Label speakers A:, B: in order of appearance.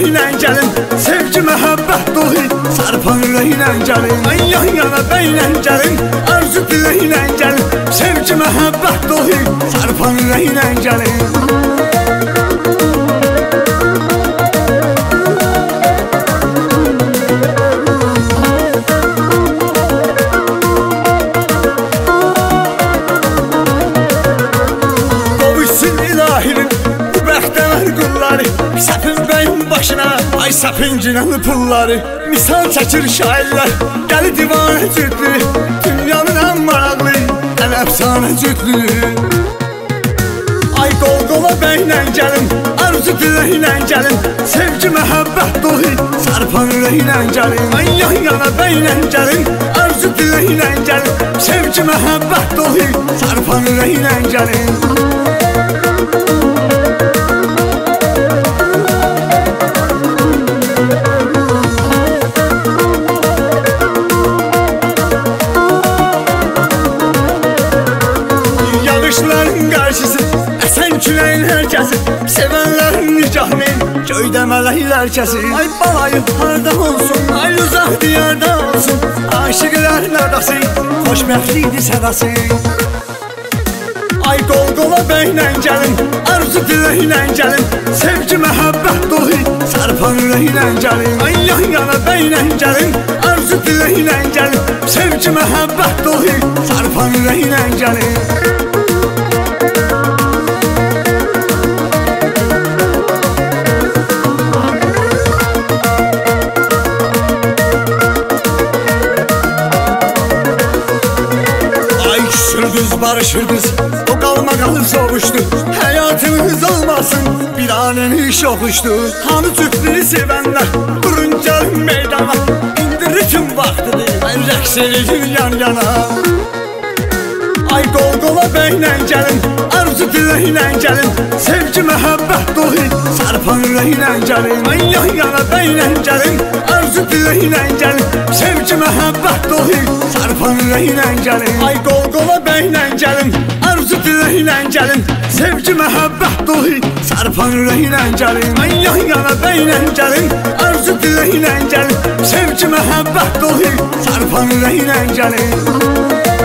A: diləklə gəlin, sevgi məhəbbət dolu sarpan ürəklə gəlin. Ay yan yana bəylə gəlin, arzu diləklə gəlin, sevgi məhəbbət dolu sarpan ürəklə gəlin. Səpin bəyin başına, ay səpin cinanlı pulları. Misal çəkir şairlər, gəli divanə cütlü, dünyanın ən maraqlı, ən əfsanə cütlü. Ay qol-qola bəylə gəlin, arzu diləklə gəlin, sevgi məhəbbət dolu sarpan ürəklə gəlin. Ay yan yana bəylə gəlin, arzu diləklə gəlin, sevgi məhəbbət dolu sarpan ürəklə gəlin. Yağışların qarşısı, əsən küləyin hər kəsi, sevənlərin nikahını göydə mələklər kəsir. Ay balayı harda olsun, ay uzaq diyarda olsun, aşıqlərin adası, xoşbəxtlidir sədası. Ay qol-qola bəylə gəlin, arzu diləklə gəlin, sevgi məhəbbət dolu sarpan ürəklə gəlin. Ay yan yana bəylə gəlin, arzu diləklə gəlin, sevgi məhəbbət dolu sarpan ürəklə gəlin. Sürdüz barışırdız, o qalma qalır soğuşdu, həyatınız olmasın, bir anın iş oxuşdu. Hanı cütlüyü sevənlər, durun gəlin meydana, indi ritim vaxtıdır, ay rəqs edin yan yana. Ay qol-qola bəylə gəlin, arzu diləklə gəlin, sevgi məhəbbət dolu sarpan ürəklə gəlin. Ay yan yana bəylə gəlin, arzu diləklə gəlin, sevgi məhəbbət dolu sarpan ürəklə gəlin. Ay qol-qola bəylə gəlin, arzu diləklə gəlin, sevgi məhəbbət dolu sarpan ürəklə gəlin. Ay yan yana bəylə gəlin, arzu diləklə gəlin, sevgi məhəbbət dolu sarpan ürəklə gəlin.